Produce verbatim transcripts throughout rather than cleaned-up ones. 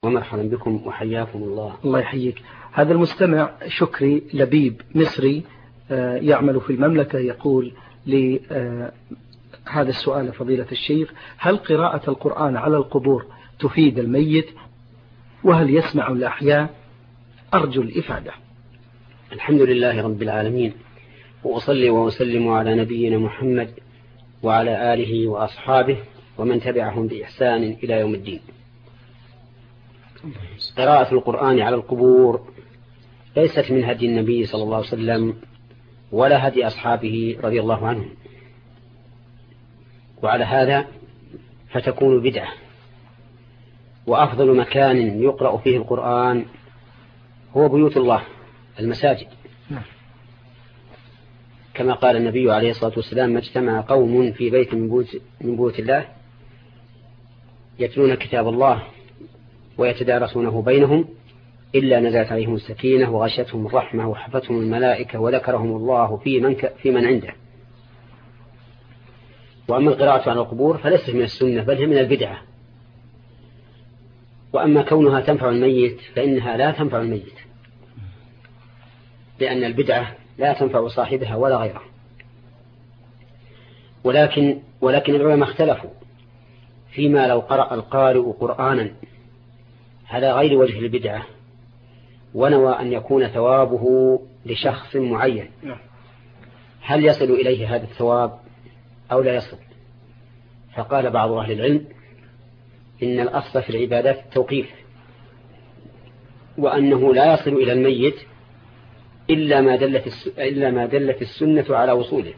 ومرحبا بكم وحياكم الله. الله يحييك. هذا المستمع شكري لبيب مصري يعمل في المملكة يقول لي هذا السؤال فضيلة الشيخ: هل قراءة القرآن على القبور تفيد الميت؟ وهل يسمع الأحياء؟ أرجو الإفادة. الحمد لله رب العالمين، وأصلي وأسلم على نبينا محمد وعلى آله وأصحابه ومن تبعهم بإحسان إلى يوم الدين. قراءة القرآن على القبور ليست من هدي النبي صلى الله عليه وسلم ولا هدي أصحابه رضي الله عنهم، وعلى هذا فتكون بدعة. وأفضل مكان يقرأ فيه القرآن هو بيوت الله، المساجد، كما قال النبي عليه الصلاة والسلام: ما اجتمع قوم في بيت من بيوت الله يتلون كتاب الله ويتدارسونه بينهم إلا نزلت عليهم السكينة وغشتهم الرحمة وحفتهم الملائكة وذكرهم الله في من, ك... في من عنده. وأما القراءة على القبور فليست من السنة بل هي من البدعة. وأما كونها تنفع الميت فإنها لا تنفع الميت، لأن البدعة لا تنفع صاحبها ولا غيره. ولكن ولكن العلماء اختلفوا فيما لو قرأ القارئ قرآنا على غير وجه البدعة ونوى أن يكون ثوابه لشخص معين، هل يصل إليه هذا الثواب أو لا يصل؟ فقال بعض أهل العلم إن الأصل في العبادات التوقيف، وأنه لا يصل إلى الميت إلا ما دلت إلا ما دلت السنة على وصوله،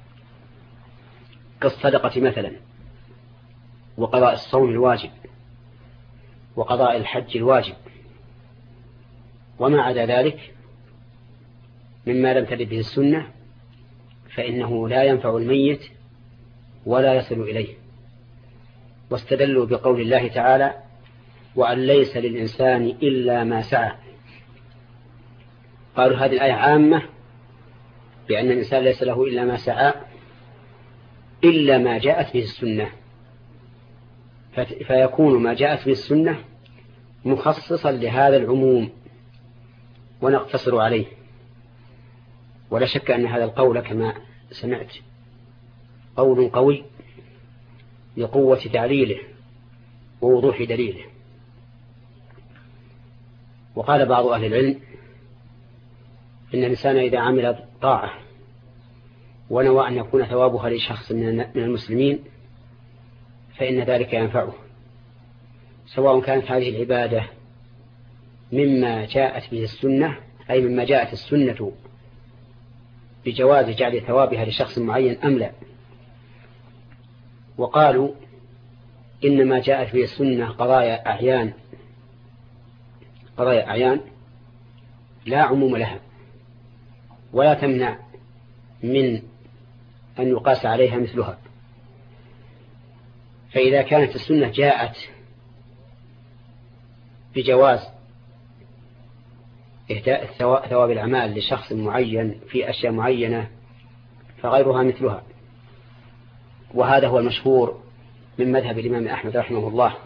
كالصدقة مثلا، وقضاء الصوم الواجب، وقضاء الحج الواجب. وما عدا ذلك مما لم ترد به السنة فإنه لا ينفع الميت ولا يصل إليه. واستدلوا بقول الله تعالى: وأن ليس للإنسان إلا ما سعى. قالوا هذه الآية عامة بأن الإنسان ليس له إلا ما سعى إلا ما جاءت به السنة، فيكون ما جاءت به السنة مخصصا لهذا العموم ونقتصر عليه. ولا شك أن هذا القول كما سمعت قول قوي لقوة تعليله ووضوح دليله. وقال بعض أهل العلم إن الإنسان إذا عمل طاعة ونوى أن يكون ثوابها لشخص من المسلمين فإن ذلك ينفعه، سواء كانت هذه العبادة مما جاءت به السنة، أي مما جاءت السنة بجواز جعل ثوابها لشخص معين أم لا. وقالوا إنما جاءت به السنة قضايا أعيان قضايا أعيان لا عموم لها ولا تمنع من أن يقاس عليها مثلها. فإذا كانت السنة جاءت بجواز إهداء ثواب الأعمال لشخص معين في أشياء معينة فغيرها مثلها. وهذا هو المشهور من مذهب الإمام أحمد رحمه الله.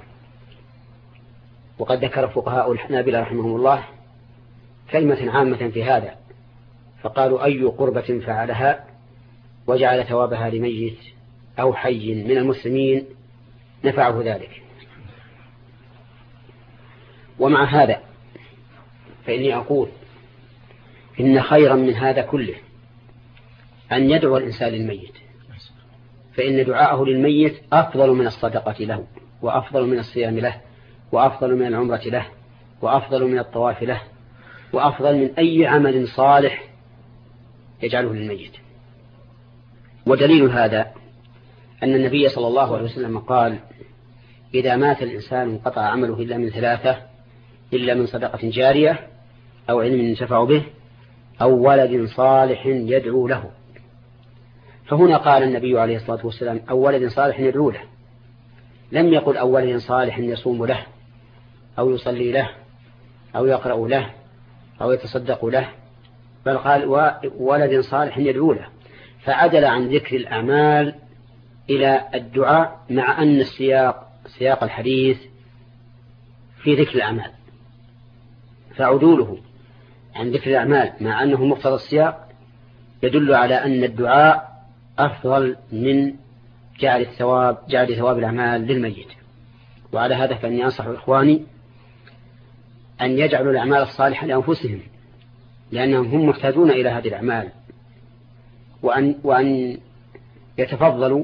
وقد ذكر فقهاء الحنابلة رحمهم الله كلمة عامة في هذا، فقالوا: أي قربة فعلها وجعل ثوابها لميت أو حي من المسلمين نفعه ذلك. ومع هذا فإني أقول إن خيرا من هذا كله أن يدعو الإنسان للميت، فإن دعاءه للميت أفضل من الصدقة له، وأفضل من الصيام له، وأفضل من العمرة له، وأفضل من الطواف له، وأفضل من أي عمل صالح يجعله للميت. ودليل هذا أن النبي صلى الله عليه وسلم قال: إذا مات الإنسان انقطع عمله إلا من ثلاثة، إلا من صدقة جارية أو علم ينتفع به أو ولد صالح يدعو له. فهنا قال النبي عليه الصلاة والسلام: أو ولد صالح يدعو له، لم يقل أو ولد صالح يصوم له أو يصلي له أو يقرأ له أو يتصدق له، بل قال ولد صالح يدعو له، فعدل عن ذكر الأعمال إلى الدعاء، مع أن السياق سياق الحديث في ذكر الأعمال، فعدوله عن ذكر الأعمال مع أنه مقتضى السياق يدل على أن الدعاء أفضل من جعل الثواب جعل ثواب الأعمال للميت. وعلى هذا فإني أنصح إخواني أن يجعلوا الأعمال الصالحة لأنفسهم، لأنهم هم محتاجون إلى هذه الأعمال، وأن, وأن يتفضلوا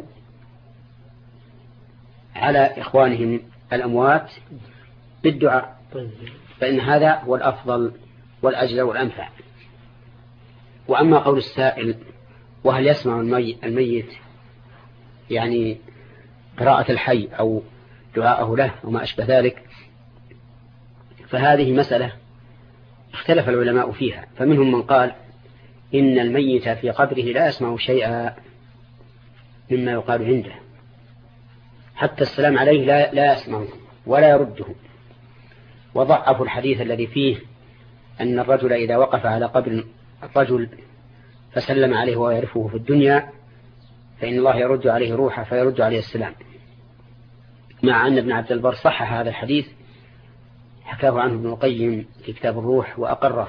على إخوانهم الأموات بالدعاء، فإن هذا هو الأفضل والأجل والأنفع. وأما قول السائل وهل يسمع الميت يعني قراءة الحي أو دعاءه له وما أشبه ذلك، فهذه مسألة اختلف العلماء فيها. فمنهم من قال إن الميت في قبره لا يسمع شيئا مما يقال عنده، حتى السلام عليه لا, لا يسمعه ولا يرده. وضعفوا الحديث الذي فيه أن الرجل إذا وقف على قبر الرجل فسلم عليه ويعرفه في الدنيا فإن الله يرد عليه روحه فيرد عليه السلام، مع أن ابن عبد البر صحح هذا الحديث، حكاه عنه ابن القيم في كتاب الروح وأقره.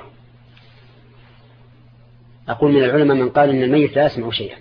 أقول من العلماء من قال إن الميت لا يسمع شيئا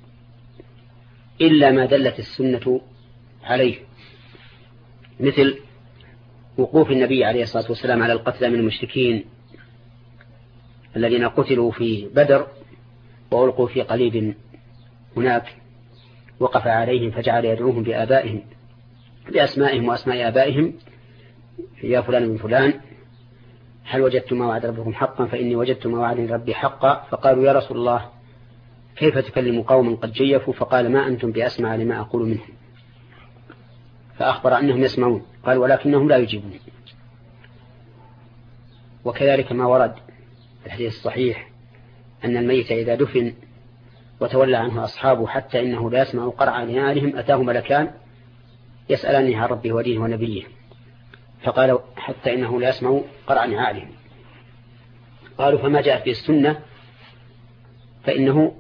إلا ما دلت السنة عليه، مثل وقوف النبي عليه الصلاة والسلام على القتلى من المشركين الذين قتلوا في بدر وألقوا في قليب هناك، وقف عليهم فجعل يدعوهم بآبائهم بأسمائهم وأسماء آبائهم، يا فلان من فلان هل وجدتم ما وعد ربكم حقا فإني وجدت ما وعد ربي حقا. فقالوا يا رسول الله كيف تكلم قوما قد جيفوا؟ فقال ما أنتم بأسمع لما أقول منهم، فأخبر أنهم يسمعون، قال ولكنهم لا يجيبون. وكذلك ما ورد في الحديث الصحيح أن الميت إذا دفن وتولى عنه أصحابه حتى إنه لا يسمع قرع نعالهم أتاه ملكان يسألني عن ربه ودينه ونبيه، فقالوا حتى إنه لا يسمع قرع نعالهم. قالوا فما جاء في السنة فإنه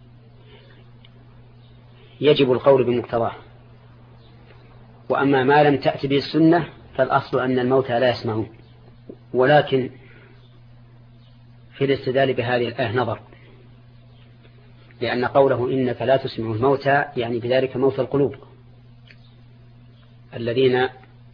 يجب القول بمقتضاه، وأما ما لم تأتي به السنة فالأصل أن الموتى لا يسمعون. ولكن في الاستدلال بهذه الآية نظر، لأن قوله إنك لا تسمع الموتى يعني بذلك موت القلوب الذين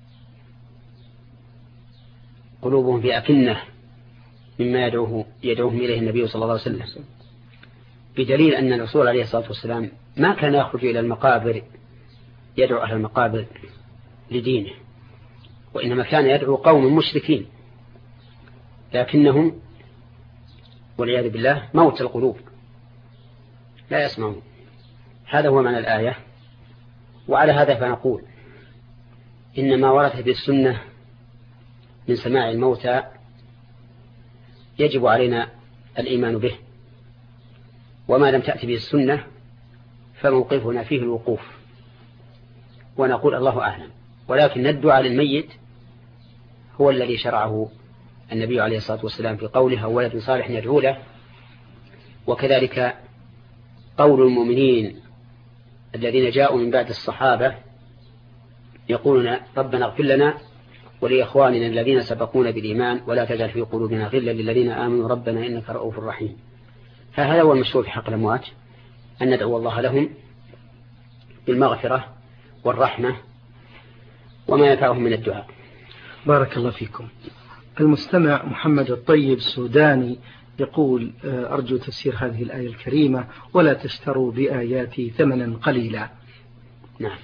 قلوبهم في أكنة مما يدعوه يدعوهم إليه النبي صلى الله عليه وسلم، بدليل أن الرسول عليه الصلاة والسلام ما كان يخرج إلى المقابر يدعو أهل المقابر لدينه، وإنما كان يدعو قوم مشركين لكنهم والعياذ بالله موت القلوب لا يسمعون. هذا هو معنى الآية. وعلى هذا فنقول إن ما ورد في السنة من سماع الموتى يجب علينا الإيمان به، وما لم تأتي به السنة فموقفنا فيه الوقوف ونقول الله أعلم. ولكن الدعاء للميت هو الذي شرعه النبي عليه الصلاة والسلام في قوله ولد صالح يدعو له، وكذلك قول المؤمنين الذين جاءوا من بعد الصحابة يقولون ربنا اغفر لنا ولإخواننا الذين سبقونا بالإيمان ولا تجعل في قلوبنا غلا للذين آمنوا ربنا إنك رؤوف رحيم. فهذا هو المشروع في حق الأموات، أن ندعو الله لهم بالمغفرة والرحمة وما ينفعهم من الدعاء. بارك الله فيكم. المستمع محمد الطيب السوداني يقول أرجو تفسير هذه الآية الكريمة ولا تشتروا بآياتي ثمنا قليلا. نعم،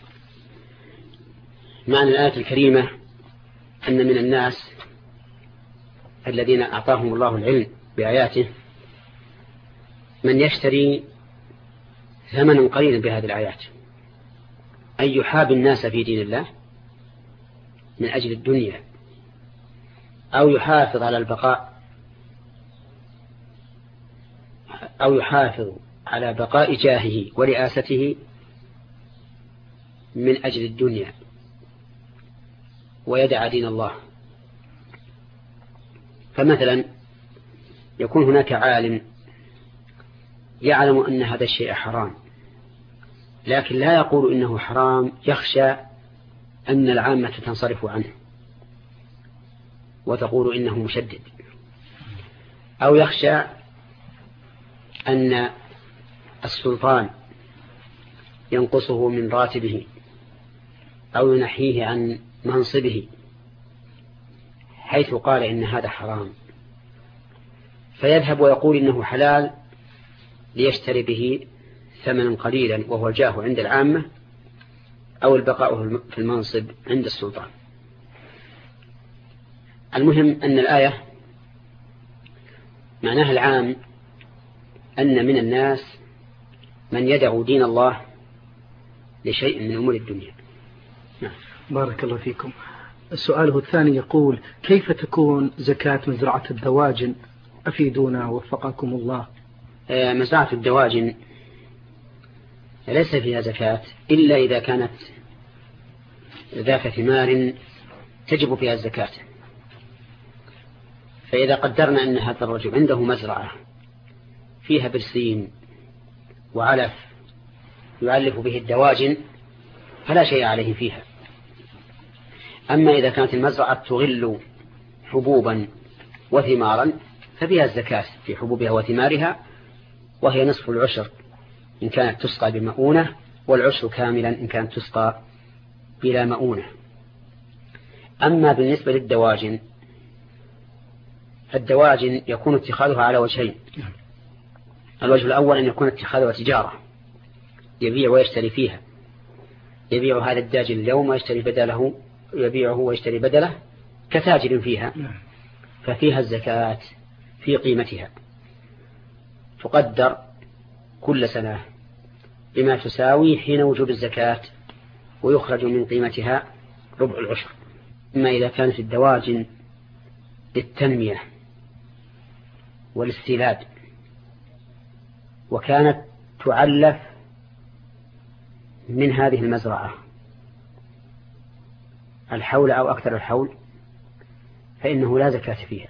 معنى الآية الكريمة أن من الناس الذين أعطاهم الله العلم بآياته من يشتري ثمنا قليلا بهذه الآيات، أن يحاب الناس في دين الله من أجل الدنيا، أو يحافظ على البقاء أو يحافظ على بقاء جاهه ورئاسته من أجل الدنيا ويدع دين الله. فمثلا يكون هناك عالم يعلم أن هذا الشيء حرام لكن لا يقول إنه حرام، يخشى أن العامة تنصرف عنه وتقول إنه مشدد، أو يخشى أن السلطان ينقصه من راتبه أو ينحيه عن منصبه حيث قال إن هذا حرام، فيذهب ويقول إنه حلال ليشتري به ثمنا قليلا وهو الجاه عند العامة أو البقاء في المنصب عند السلطان. المهم أن الآية معناها العام أن من الناس من يدع دين الله لشيء من أمور الدنيا. نعم. بارك الله فيكم. سؤاله الثاني يقول: كيف تكون زكاة مزرعة الدواجن؟ أفيدونا وفقكم الله. مزرعة الدواجن ليس فيها زكاة إلا إذا كانت ذات ثمار تجب فيها الزكاة. فإذا قدرنا أن هذا الرجل عنده مزرعة فيها برسيم وعلف يعلف به الدواجن فلا شيء عليه فيها. أما إذا كانت المزرعة تغل حبوبا وثمارا ففيها الزكاة في حبوبها وثمارها، وهي نصف العشر إن كانت تسقى بمؤونة، والعشر كاملا إن كانت تسقى بلا مؤونة. أما بالنسبة للدواجن فالدواجن يكون اتخاذها على وجهين: الوجه الأول أن يكون اتخاذها تجارة يبيع ويشتري فيها، يبيع هذا الداجن اليوم ويشتري بدله، يبيعه ويشتري بدله كتاجر فيها، ففيها الزكاة في قيمتها، تقدر كل سنة بما تساوي حين وجوب الزكاة ويخرج من قيمتها ربع العشر. أما إذا كانت الدواجن للتنمية والاستيلاد وكانت تعلف من هذه المزرعة الحول أو أكثر الحول فإنه لا زكاة فيها،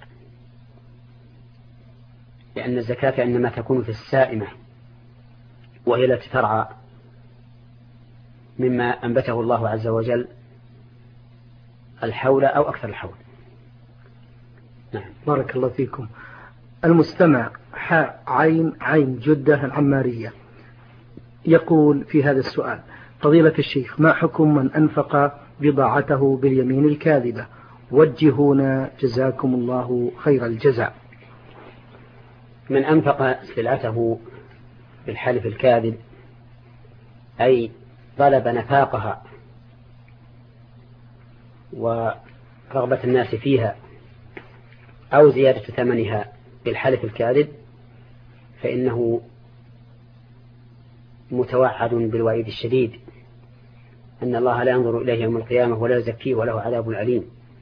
لأن الزكاة إنما تكون في السائمة وهي التي ترعى مما أنبته الله عز وجل الحول أو أكثر الحول. نعم. بارك الله فيكم. المستمع حاء عين عين جدة العمارية يقول في هذا السؤال: فضيلة الشيخ، ما حكم من أنفق بضاعته باليمين الكاذبة؟ وجهونا جزاكم الله خير الجزاء. من أنفق سلعته بالحلف الكاذب أي طلب نفاقها ورغبة الناس فيها أو زيادة ثمنها بالحلف الكاذب فإنه متوعد بالوعيد الشديد أن الله لا ينظر إليه يوم القيامة ولا يزكيه وله عذاب أليم،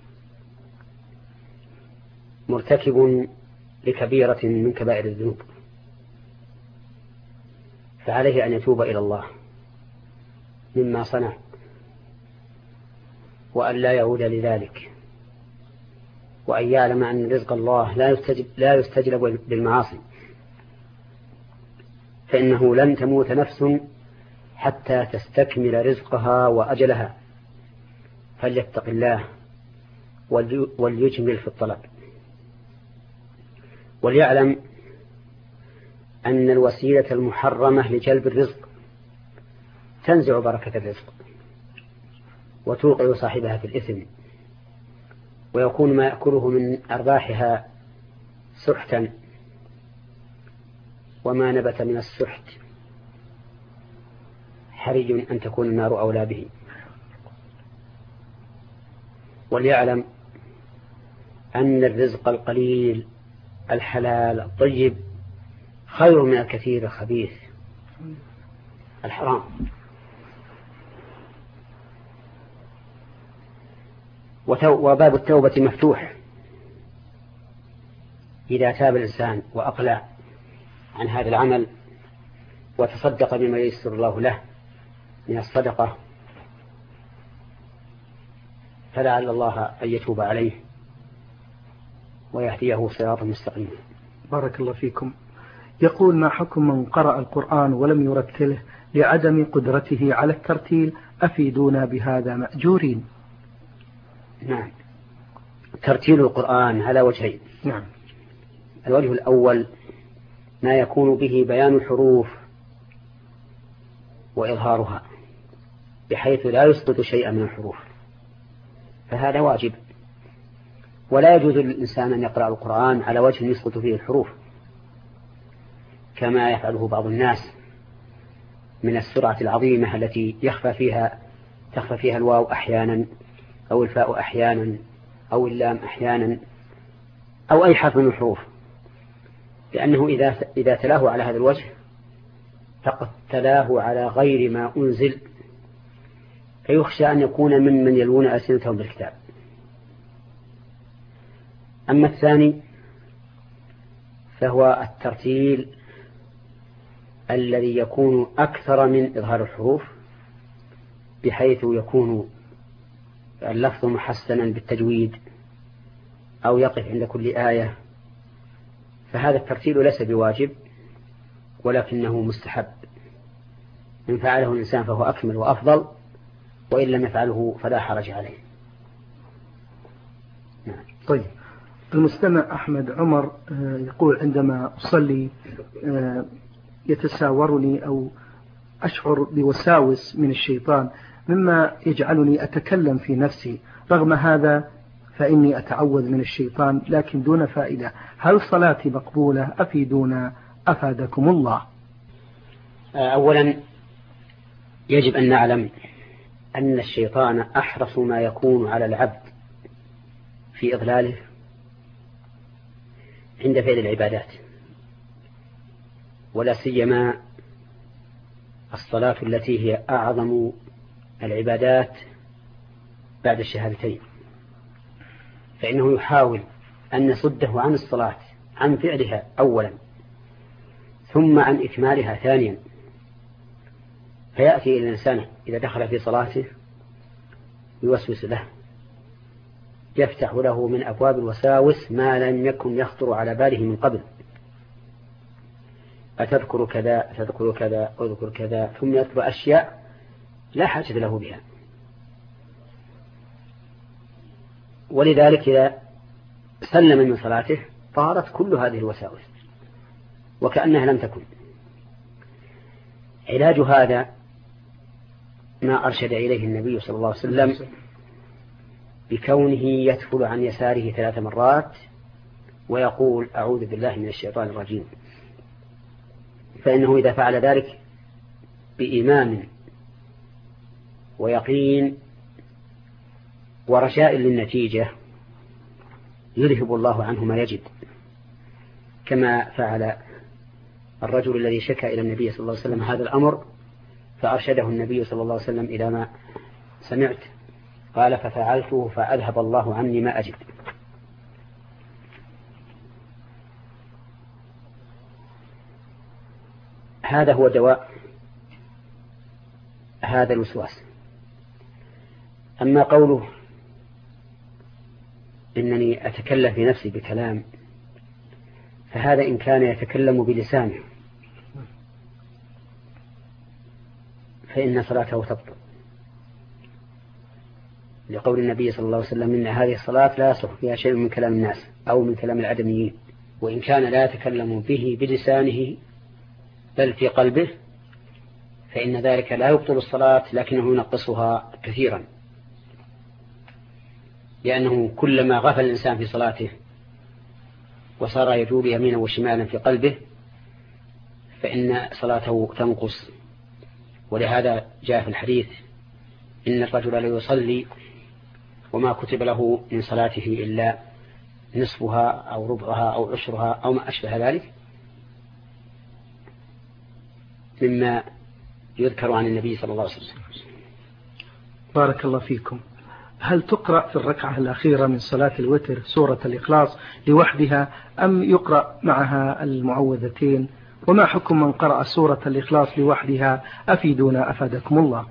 مرتكب لكبيرة من كبائر الذنوب، فعليه أن يتوب إلى الله مما صنع وأن لا يعود لذلك، وأن يعلم أن رزق الله لا يستجلب, لا يستجلب بالمعاصي، فإنه لن تموت نفس حتى تستكمل رزقها وأجلها، فليتق الله وليجمل في الطلب، وليعلم أن الوسيلة المحرمة لجلب الرزق تنزع بركة الرزق وتوقع صاحبها في الإثم، ويكون ما يأكله من أرباحها سحتا، وما نبت من السحت حرج أن تكون النار أولى به. وليعلم أن الرزق القليل الحلال الطيب خير من الكثير الخبيث الحرام. وباب التوبة مفتوح إذا تاب الإنسان وأقلع عن هذا العمل وتصدق بما ييسر الله له من الصدقة، فلعل الله أن يتوب عليه ويهديه صراطا مستقيما. بارك الله فيكم. يقول: ما حكم من قرأ القرآن ولم يرتله لعدم قدرته على الترتيل؟ أفيدونا بهذا مأجورين. نعم، ترتيل القرآن على وجهين. نعم. الوجه الأول ما يكون به بيان الحروف وإظهارها بحيث لا يسقط شيئا من الحروف، فهذا واجب، ولا يجوز للإنسان أن يقرأ القرآن على وجه يسقط فيه الحروف كما يفعله بعض الناس من السرعة العظيمة التي يخفى فيها تخفى فيها الواو أحيانا أو الفاء أحيانا أو اللام أحيانا أو أي حرف من الحروف، لأنه إذا إذا تلاه على هذا الوجه فقد تلاه على غير ما أنزل، فيخشى أن يكون ممن يلوون ألسنتهم بالكتاب. أما الثاني فهو الترتيل الذي يكون أكثر من إظهار الحروف بحيث يكون اللفظ محسنا بالتجويد أو يقف عند كل آية، فهذا الترتيل ليس بواجب ولكنه مستحب، إن فعله الإنسان فهو أكمل وأفضل، وإن لم يفعله فلا حرج عليه. نعم. طيب، المستمع أحمد عمر يقول عندما أصلي يتساورني أو أشعر بوساوس من الشيطان مما يجعلني أتكلم في نفسي، رغم هذا فإني أتعوذ من الشيطان لكن دون فائدة، هل صلاتي مقبولة؟ أفيدونا أفادكم الله. أولا يجب أن نعلم أن الشيطان أحرص ما يكون على العبد في إضلاله عند فعل العبادات، ولا سيما الصلاة التي هي أعظم العبادات بعد الشهادتين، فإنه يحاول أن يصده عن الصلاة، عن فعلها أولا، ثم عن إكمالها ثانيا، فيأتي إلى الإنسان إذا دخل في صلاته يوسوس له، يفتح له من أبواب الوساوس ما لم يكن يخطر على باله من قبل، أتذكر كذا أتذكر كذا أذكر كذا، ثم يذكر أشياء لا حاجة له بها. ولذلك إذا سلم من صلاته طارت كل هذه الوساوس وكأنها لم تكن. علاج هذا ما أرشد إليه النبي صلى الله عليه وسلم بكونه يتفل عن يساره ثلاث مرات ويقول أعوذ بالله من الشيطان الرجيم، فإنه إذا فعل ذلك بإيمان ويقين ورجاء للنتيجة يذهب الله عنه ما يجد، كما فعل الرجل الذي شكى إلى النبي صلى الله عليه وسلم هذا الأمر، فأرشده النبي صلى الله عليه وسلم إلى ما سمعت، قال ففعلته فأذهب الله عني ما أجد. هذا هو دواء هذا الوسواس. أما قوله إنني أتكلم في نفسي بكلام، فهذا إن كان يتكلم بلسانه فإن صلاته تبطل، لقول النبي صلى الله عليه وسلم إن هذه الصلاة لا يصح فيها شيء من كلام الناس أو من كلام العدميين. وإن كان لا يتكلم به بلسانه بل في قلبه فإن ذلك لا يبطل الصلاة لكنه ينقصها كثيرا، لأنه كلما غفل الإنسان في صلاته وصار يجوب يمينا وشمالا في قلبه فإن صلاته تنقص. ولهذا جاء في الحديث إن الرجل لا يصلي وما كتب له من صلاته إلا نصفها أو ربعها أو عشرها أو ما أشبه ذلك مما يذكر عن النبي صلى الله عليه وسلم. بارك الله فيكم. هل تقرأ في الركعة الأخيرة من صلاة الوتر سورة الإخلاص لوحدها أم يقرأ معها المعوذتين؟ وما حكم من قرأ سورة الإخلاص لوحدها؟ أفيدونا أفادكم الله.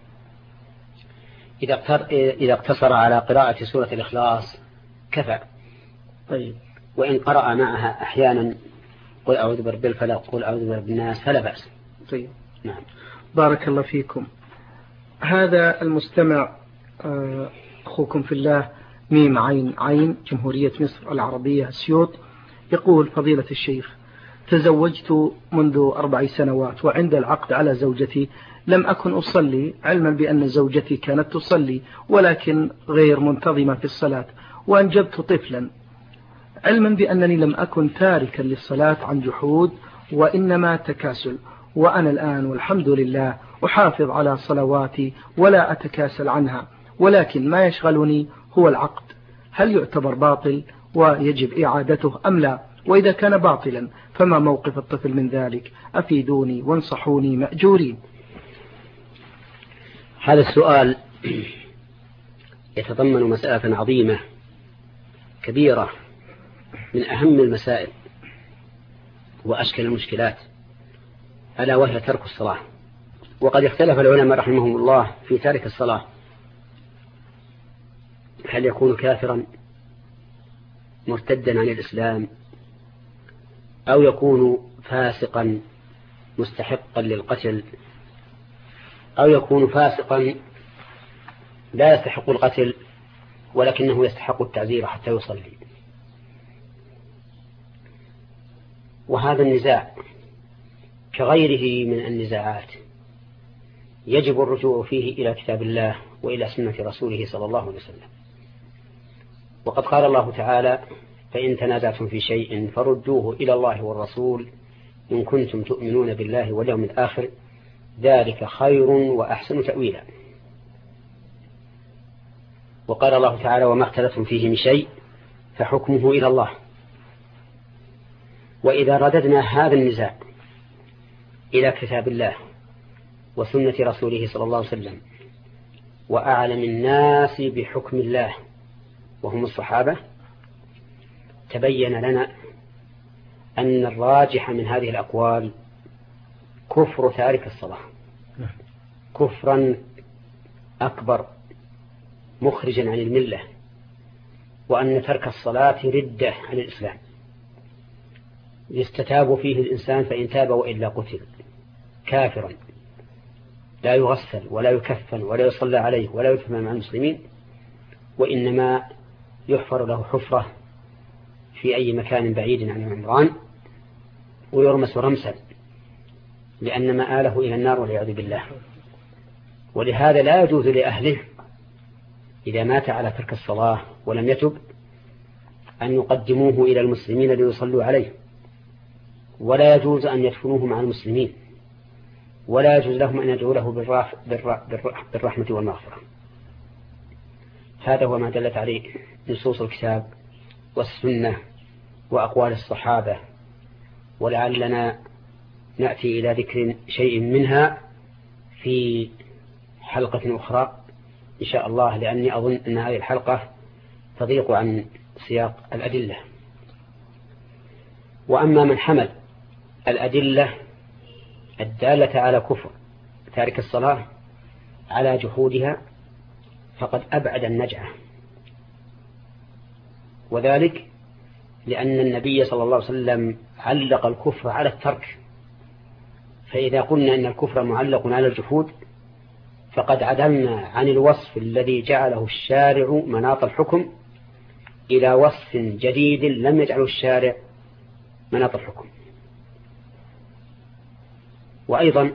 إذا اقتصر على قراءة سورة الإخلاص كفى. طيب. وإن قرأ معها أحيانا قل أعوذ برب الفلق قل أعوذ برب الناس فلا بأس. طيب. نعم. بارك الله فيكم. هذا المستمع أخوكم في الله ميم عين عين جمهورية مصر العربية سيوط. يقول فضيلة الشيخ: تزوجت منذ أربع سنوات، وعند العقد على زوجتي لم أكن أصلي، علما بأن زوجتي كانت تصلي ولكن غير منتظمة في الصلاة، وأنجبت طفلا، علما بأنني لم أكن تاركا للصلاة عن جحود وإنما تكاسل، وأنا الآن والحمد لله أحافظ على صلواتي ولا أتكاسل عنها، ولكن ما يشغلني هو العقد، هل يعتبر باطل ويجب إعادته أم لا؟ وإذا كان باطلا فما موقف الطفل من ذلك؟ أفيدوني وانصحوني مأجورين. هذا السؤال يتضمن مسألة عظيمة كبيرة، من أهم المسائل وأشكل المشكلات، ألا وهي ترك الصلاة. وقد اختلف العلماء رحمهم الله في تارك الصلاة، هل يكون كافرا مرتدا عن الإسلام، أو يكون فاسقا مستحقا للقتل، أو يكون فاسقا لا يستحق القتل ولكنه يستحق التعذير حتى يصلي. وهذا النزاع كغيره من النزاعات يجب الرجوع فيه إلى كتاب الله وإلى سنة رسوله صلى الله عليه وسلم. وقد قال الله تعالى: فإن تنازعتم في شيء فردوه إلى الله والرسول إن كنتم تؤمنون بالله واليوم الآخر ذلك خير وأحسن تأويلا. وقال الله تعالى: وما اختلفتم فيه من شيء فحكمه إلى الله. وإذا رددنا هذا النزاع إلى كتاب الله وسنة رسوله صلى الله عليه وسلم وأعلم الناس بحكم الله وهم الصحابة، تبين لنا أن الراجح من هذه الأقوال كفر تارك الصلاة، كفرا أكبر مخرجا عن الملة، وأن ترك الصلاة ردة عن الإسلام يستتاب فيه الإنسان، فإن تاب وإلا قتل كافرا، لا يغسل ولا يكفن ولا يصلى عليه ولا يدفن مع المسلمين، وإنما يحفر له حفرة في أي مكان بعيد عن العمران ويرمس رمسا، لأن مآله إلى النار والعياذ بالله. ولهذا لا يجوز لأهله إذا مات على ترك الصلاة ولم يتب أن يقدموه إلى المسلمين ليصلوا عليه، ولا يجوز أن يدفنوه مع المسلمين، ولا يجوز لهم أن يدعوا له بالرحمة والمغفرة. هذا هو ما دلت عليه نصوص الكتاب والسنة وأقوال الصحابة، ولعلنا نأتي إلى ذكر شيء منها في حلقة أخرى إن شاء الله، لأني أظن أن هذه الحلقة تضيق عن سياق الأدلة. وأما من حمل الأدلة الدالة على كفر تارك الصلاة على جحودها فقد أبعد النجعة، وذلك لأن النبي صلى الله عليه وسلم علق الكفر على الترك، فإذا قلنا أن الكفر معلق على الجحود فقد عدلنا عن الوصف الذي جعله الشارع مناط الحكم إلى وصف جديد لم يجعله الشارع مناط الحكم. وأيضا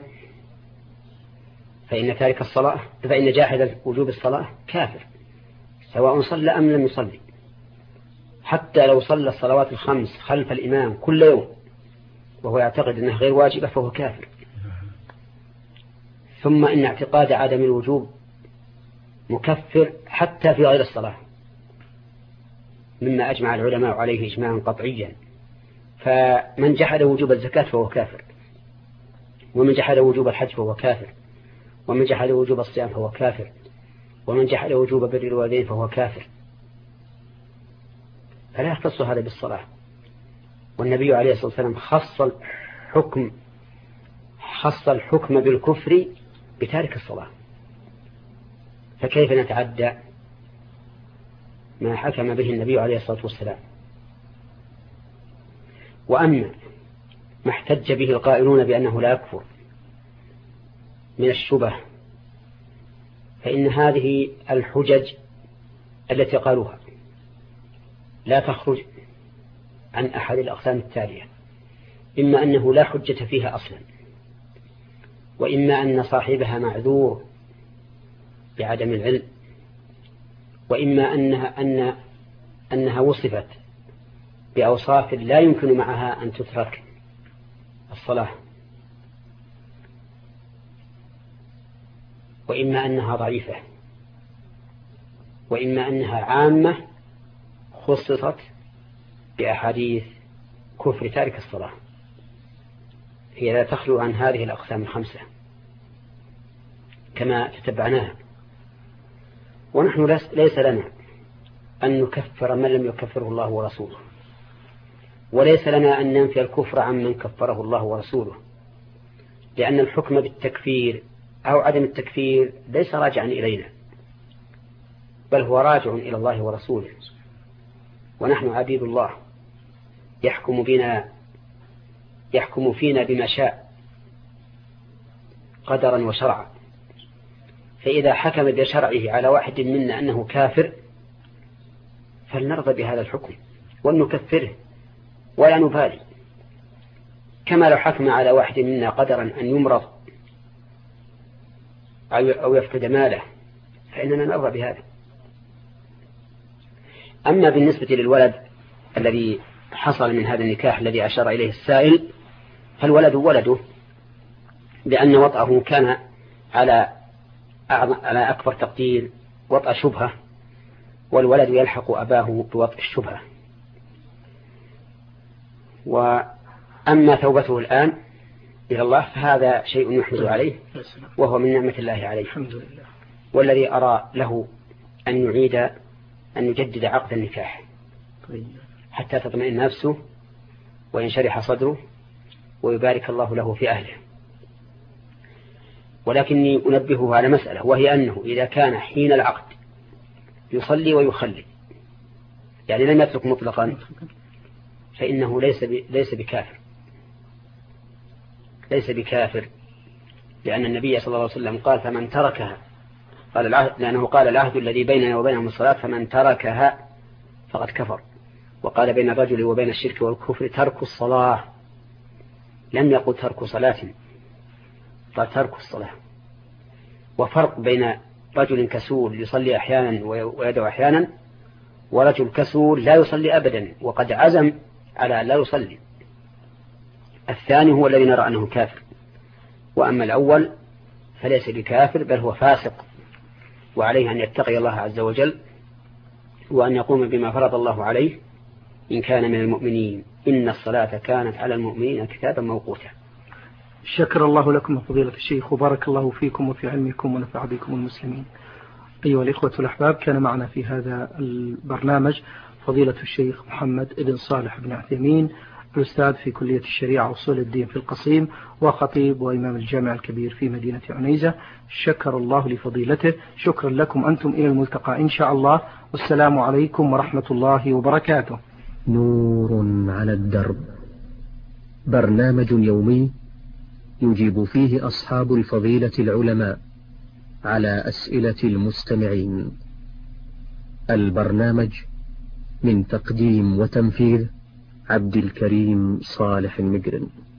فإن تارك الصلاة فإن جاحد وجوب الصلاة كافر سواء صلى أم لم يصلي، حتى لو صلى الصلوات الخمس خلف الإمام كل يوم وهو يعتقد أنها غير واجبة فهو كافر. ثم إن اعتقاد عدم الوجوب مكفر حتى في غير الصلاة، مما أجمع العلماء عليه إجماعا قطعيا. فمن جحد وجوب الزكاة فهو كافر، ومن جحد وجوب الحج فهو كافر، ومن جحد وجوب الصيام فهو كافر، ومن جحد وجوب بر الوالدين فهو كافر. فلا يختص هذا بالصلاة. والنبي عليه الصلاة والسلام خص الحكم خص الحكم بالكفر بتارك الصلاة، فكيف نتعدى ما حكم به النبي عليه الصلاة والسلام؟ وأما ما احتج به القائلون بأنه لا يكفر من الشبه، فإن هذه الحجج التي قالوها لا تخرج عن أحد الأقسام التالية: إما أنه لا حجة فيها أصلا، وإما أن صاحبها معذور بعدم العلم، وإما أنها, أن أنها وصفت بأوصاف لا يمكن معها أن تترك الصلاة، وإما أنها ضعيفة، وإما أنها عامة خصصت بأحاديث كفر تارك الصلاة. هي لا تخلو عن هذه الأقسام الخمسة كما تتبعناها. ونحن ليس لنا أن نكفر من لم يكفره الله ورسوله، وليس لنا أن ننفي الكفر عن من كفره الله ورسوله، لأن الحكم بالتكفير أو عدم التكفير ليس راجعا إلينا، بل هو راجع إلى الله ورسوله، ونحن عبيد الله يحكم بنا يحكم فينا بما شاء قدرا وشرعا. فإذا حكم بشرعه على واحد منا أنه كافر فلنرضى بهذا الحكم ونكفره ولا نبالي، كما لو حكم على واحد منا قدرا أن يمرض أو يفقد ماله فإننا نرضى بهذا. أما بالنسبة للولد الذي حصل من هذا النكاح الذي أشار إليه السائل، فالولد ولده، لأن وطأه كان على على أكبر تقدير وطأ شبهة، والولد يلحق أباه بوطأ الشبهة. وأما توبته الآن إلى الله فهذا شيء يحمد عليه، وهو من نعمة الله عليه. الحمد لله. والذي أرى له أن يعيد أن يجدد عقد النكاح حتى تطمئن نفسه وينشرح صدره ويبارك الله له في أهله. ولكني أنبهه على مسألة، وهي أنه إذا كان حين العقد يصلي ويخلي، يعني لم يترك مطلقا، فإنه ليس ليس بكافر ليس بكافر لأن النبي صلى الله عليه وسلم قال: فمن تركها، قال العهد، لأنه قال: العهد الذي بيننا وبينهم الصلاة، فمن تركها فقد كفر. وقال: بين الرجل وبين الشرك والكفر ترك الصلاة، لم يقل ترك صلاة، قال ترك الصلاة. وفرق بين رجل كسول يصلي أحيانا ويدعو أحيانا، ورجل كسول لا يصلي أبدا وقد عزم على لا يصلي. الثاني هو الذي نرى أنه كافر، وأما الأول فليس بكافر بل هو فاسق، وعليه أن يتقي الله عز وجل وأن يقوم بما فرض الله عليه إن كان من المؤمنين، إن الصلاة كانت على المؤمنين كتابا موقوتا. شكر الله لكم فضيلة الشيخ، وبارك الله فيكم وفي علمكم ونفع بكم المسلمين. أيها الإخوة الأحباب، كان معنا في هذا البرنامج فضيلة الشيخ محمد بن صالح بن عثيمين، الأستاذ في كلية الشريعة وأصول الدين في القصيم، وخطيب وإمام الجامع الكبير في مدينة عنيزة. شكر الله لفضيلته. شكرا لكم أنتم، إلى الملتقى إن شاء الله، والسلام عليكم ورحمة الله وبركاته. نور على الدرب، برنامج يومي يجيب فيه أصحاب الفضيلة العلماء على أسئلة المستمعين. البرنامج من تقديم وتنفيذ عبد الكريم صالح المقرن.